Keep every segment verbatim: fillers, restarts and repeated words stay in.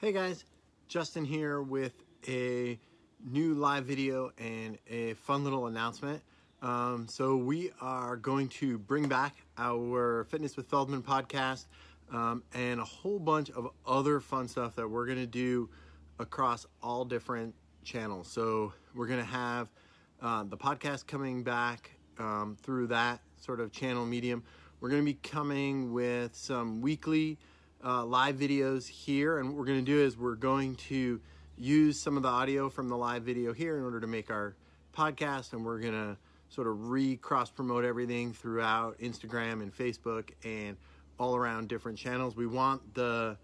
Hey guys, Justin here with a new live video and a fun little announcement. Um, so we are going to bring back our Fitness with Feldman podcast um, and a whole bunch of other fun stuff that we're going to do across all different channels. So we're going to have uh, the podcast coming back um, through that sort of channel medium. We're going to be coming with some weekly Uh, live videos here, and what we're going to do is we're going to use some of the audio from the live video here in order to make our podcast, and we're going to sort of re-cross promote everything throughout Instagram and Facebook and all around different channels. We want the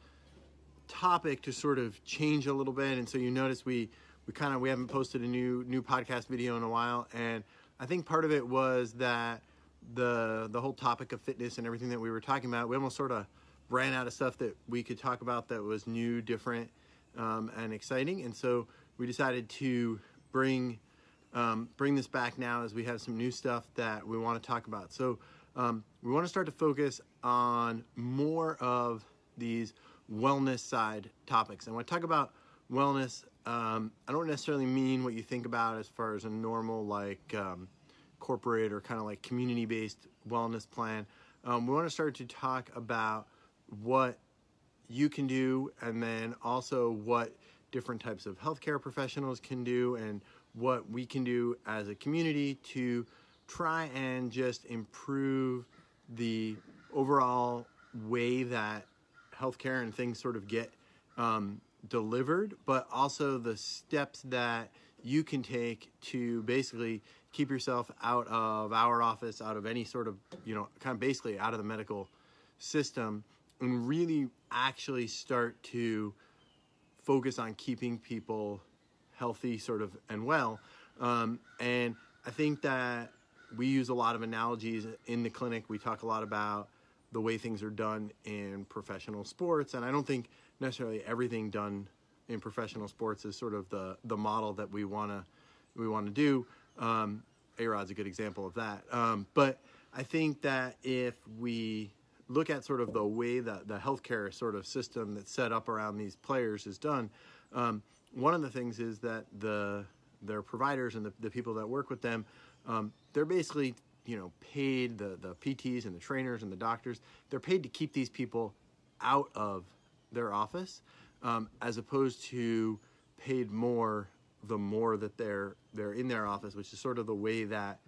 topic to sort of change a little bit, and so you notice we we kind of we haven't posted a new new podcast video in a while, and I think part of it was that the the whole topic of fitness and everything that we were talking about, we almost sort of ran out of stuff that we could talk about that was new, different, um, and exciting. And so we decided to bring um, bring this back now as we have some new stuff that we want to talk about. So um, we want to start to focus on more of these wellness side topics. And when I talk about wellness, um, I don't necessarily mean what you think about as far as a normal like um, corporate or kind of like community-based wellness plan. Um, we want to start to talk about what you can do, and then also what different types of healthcare professionals can do, and what we can do as a community to try and just improve the overall way that healthcare and things sort of get um, delivered, but also the steps that you can take to basically keep yourself out of our office, out of any sort of, you know, kind of basically out of the medical system, and really actually start to focus on keeping people healthy sort of and well. Um, and I think that we use a lot of analogies in the clinic. We talk a lot about the way things are done in professional sports, and I don't think necessarily everything done in professional sports is sort of the, the model that we want to we want to do. Um, A-Rod's a good example of that. Um, but I think that if we look at sort of the way that the healthcare sort of system that's set up around these players is done, um, one of the things is that the their providers and the, the people that work with them, um, they're basically, you know, paid, the, the P Ts and the trainers and the doctors, they're paid to keep these people out of their office, um, as opposed to paid more the more that they're they're in their office, which is sort of the way that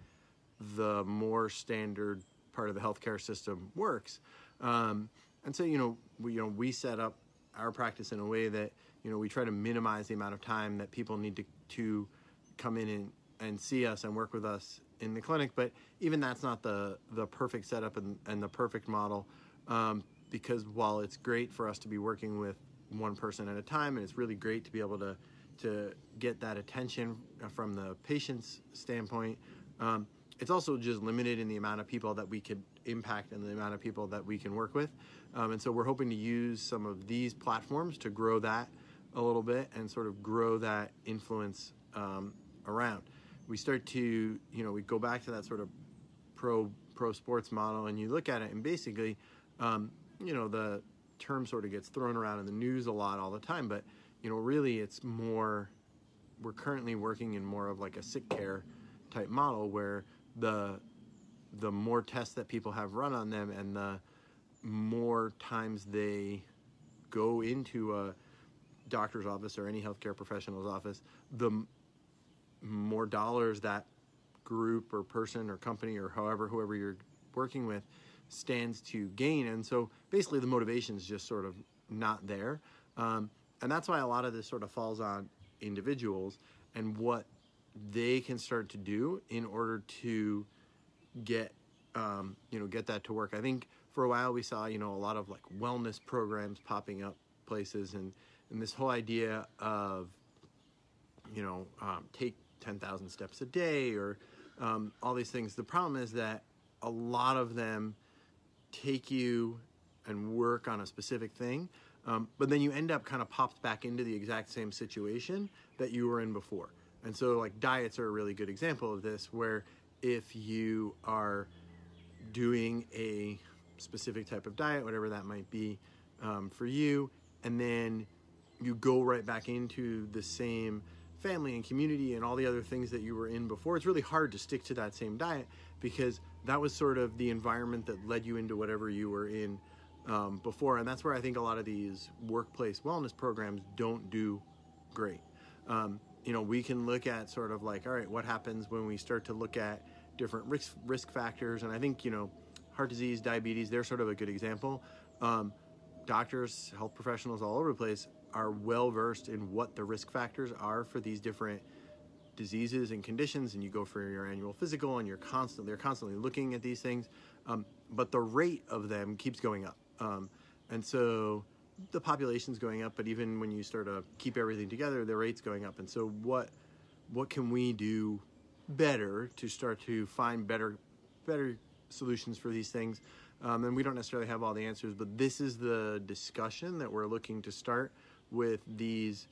the more standard part of the healthcare system works. Um, and so, you know, we, you know, we set up our practice in a way that, you know, we try to minimize the amount of time that people need to, to come in and, and see us and work with us in the clinic. But even that's not the, the perfect setup and, and the perfect model, um, because while it's great for us to be working with one person at a time, and it's really great to be able to, to get that attention from the patient's standpoint, um, it's also just limited in the amount of people that we could impact and the amount of people that we can work with. Um, and so we're hoping to use some of these platforms to grow that a little bit and sort of grow that influence um, around. We start to, you know, we go back to that sort of pro pro sports model, and you look at it, and basically, um, you know, the term sort of gets thrown around in the news a lot all the time, but, you know, really it's more, we're currently working in more of like a sick care type model where the the more tests that people have run on them and the more times they go into a doctor's office or any healthcare professional's office, the m- more dollars that group or person or company or however, whoever you're working with stands to gain. And so basically the motivation is just sort of not there. Um, and that's why a lot of this sort of falls on individuals and what they can start to do in order to get, um, you know, get that to work. I think for a while we saw, you know, a lot of like wellness programs popping up places, and, and this whole idea of, you know, um, take ten thousand steps a day or um, all these things. The problem is that a lot of them take you and work on a specific thing, um, but then you end up kind of popped back into the exact same situation that you were in before. And so like diets are a really good example of this, where if you are doing a specific type of diet, whatever that might be um, for you, and then you go right back into the same family and community and all the other things that you were in before, it's really hard to stick to that same diet, because that was sort of the environment that led you into whatever you were in um, before. And that's where I think a lot of these workplace wellness programs don't do great. Um, you know, we can look at sort of like, all right, what happens when we start to look at different risk risk factors? And I think, you know, heart disease, diabetes, they're sort of a good example. Um, doctors, health professionals all over the place are well versed in what the risk factors are for these different diseases and conditions, and you go for your annual physical, and you're constantly they're constantly looking at these things, um, but the rate of them keeps going up, um, and so the population's going up. But even when you start to keep everything together, the rate's going up. And so what what can we do better to start to find better better solutions for these things? Um, and we don't necessarily have all the answers, but this is the discussion that we're looking to start with these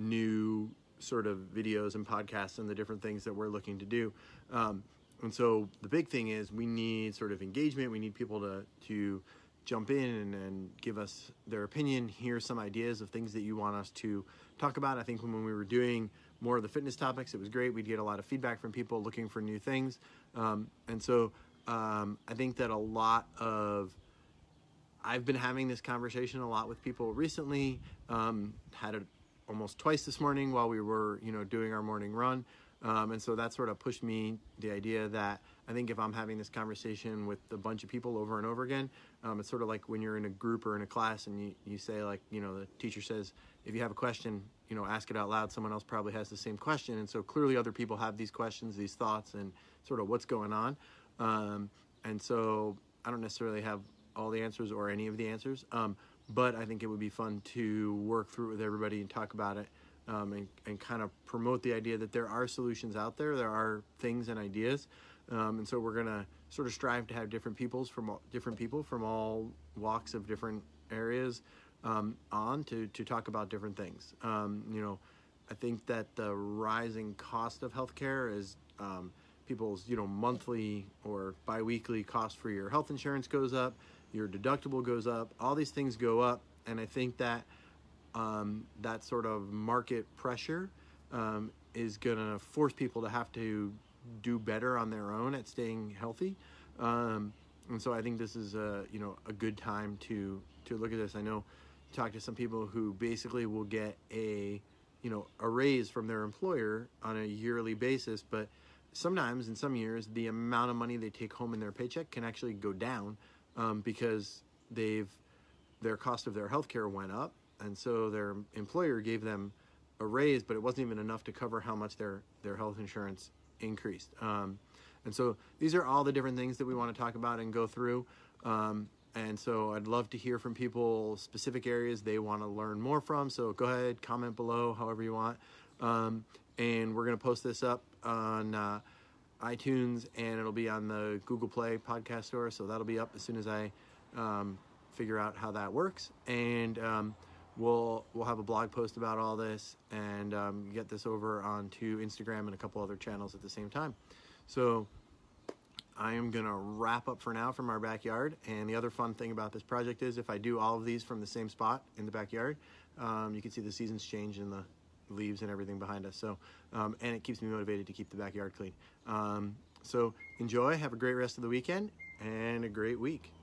new sort of videos and podcasts and the different things that we're looking to do. Um, and so the big thing is we need sort of engagement. We need people to, to jump in and, and give us their opinion, hear some ideas of things that you want us to talk about. I think when, when we were doing more of the fitness topics, it was great. We'd get a lot of feedback from people looking for new things. Um, and so um, I think that a lot of I've been having this conversation a lot with people recently. Um, had it almost twice this morning while we were, you know, doing our morning run. Um, and so that sort of pushed me the idea that I think if I'm having this conversation with a bunch of people over and over again, um, it's sort of like when you're in a group or in a class and you, you say, like, you know, the teacher says, if you have a question, you know, ask it out loud. Someone else probably has the same question. And so clearly other people have these questions, these thoughts, and sort of what's going on. Um, and so I don't necessarily have all the answers or any of the answers, um, but I think it would be fun to work through it with everybody and talk about it, um, and, and kind of promote the idea that there are solutions out there, there are things and ideas, um, and so we're going to sort of strive to have different peoples from all, different people from all walks of different areas um, on to, to talk about different things. Um, you know, I think that the rising cost of healthcare is um, people's, you know, monthly or biweekly cost for your health insurance goes up. Your deductible goes up, all these things go up, and I think that um, that sort of market pressure um, is going to force people to have to do better on their own at staying healthy, um, and so I think this is a you know a good time to to look at this. I know talk to some people who basically will get a you know a raise from their employer on a yearly basis, but sometimes in some years the amount of money they take home in their paycheck can actually go down. Um, because they've their cost of their healthcare went up, and so their employer gave them a raise, but it wasn't even enough to cover how much their their health insurance increased. Um, and so these are all the different things that we want to talk about and go through. Um, and so I'd love to hear from people specific areas they want to learn more from. So go ahead, comment below, however you want. Um, and we're going to post this up on Uh, iTunes, and it'll be on the Google Play podcast store, so that'll be up as soon as I um, figure out how that works. And um, we'll we'll have a blog post about all this, and um, get this over onto Instagram and a couple other channels at the same time. So I am gonna wrap up for now from our backyard. And the other fun thing about this project is if I do all of these from the same spot in the backyard, um, you can see the seasons change in the leaves and everything behind us. So, um, and it keeps me motivated to keep the backyard clean. Um, so enjoy, have a great rest of the weekend and a great week.